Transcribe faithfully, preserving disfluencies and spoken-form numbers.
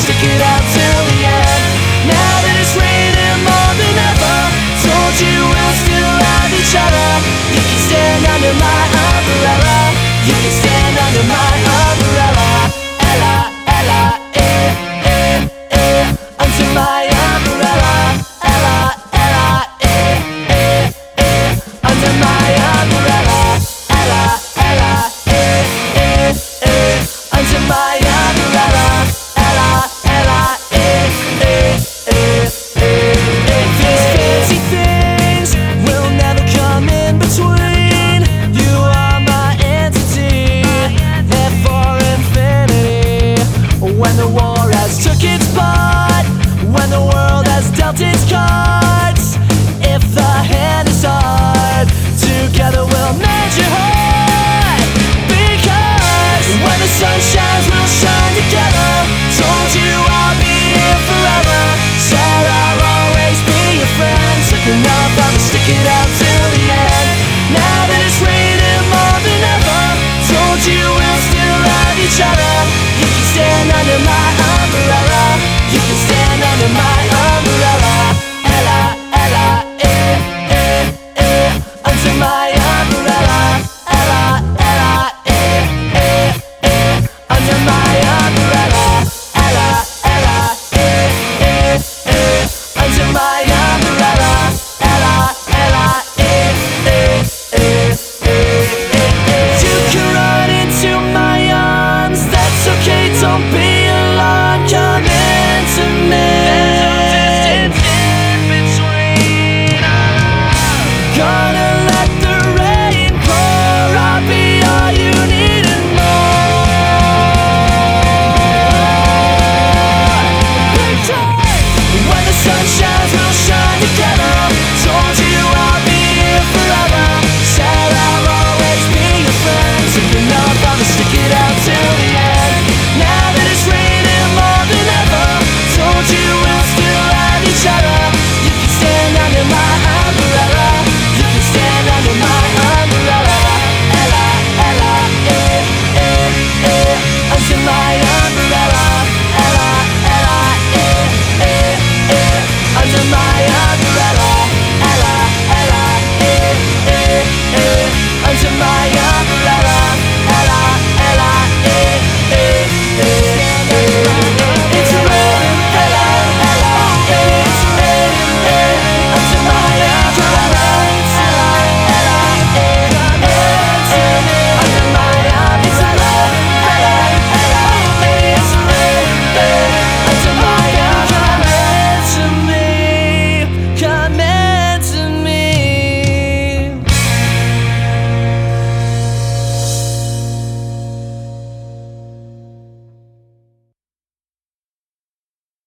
stick it out till the end. Now that it's raining more than ever, told you we'll still have each other. You can stand under my umbrella. You can stand under my umbrella. Ella, Ella, eh, eh, eh, under my umbrella. Ella, Ella, eh, eh, eh, under my umbrella. Ella, Ella, eh, eh, eh, under my umbrella. Ella, Ella, eh, eh, eh, eh, eh. These fancy things will never come in between. You are my entity, there for infinity. When the war has took its part, when the world has dealt its cards, if the hand is hard, together we'll mend your heart. Because when the sun shines, we'll shine together. Told you I'll be here forever. Said I'll always be your friend. Took enough, I'ma stick it out till the end. Now that it's raining more than ever, told you we'll still have each other. You can stand under my